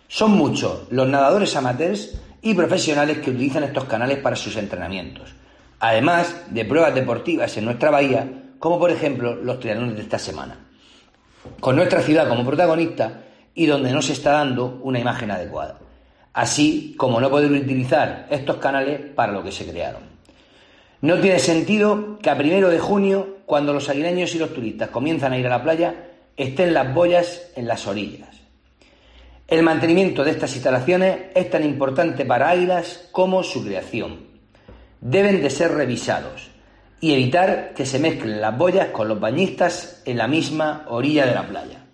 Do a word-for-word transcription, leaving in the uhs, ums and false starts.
Son muchos los nadadores amateurs y profesionales que utilizan estos canales para sus entrenamientos, además de pruebas deportivas en nuestra bahía, como por ejemplo los triatlones de esta semana, con nuestra ciudad como protagonista y donde no se está dando una imagen adecuada, así como no poder utilizar estos canales para lo que se crearon. No tiene sentido que a primero de junio, cuando los aguileños y los turistas comienzan a ir a la playa, estén las boyas en las orillas. El mantenimiento de estas instalaciones es tan importante para Águilas como su creación. Deben de ser revisados y evitar que se mezclen las boyas con los bañistas en la misma orilla de la playa.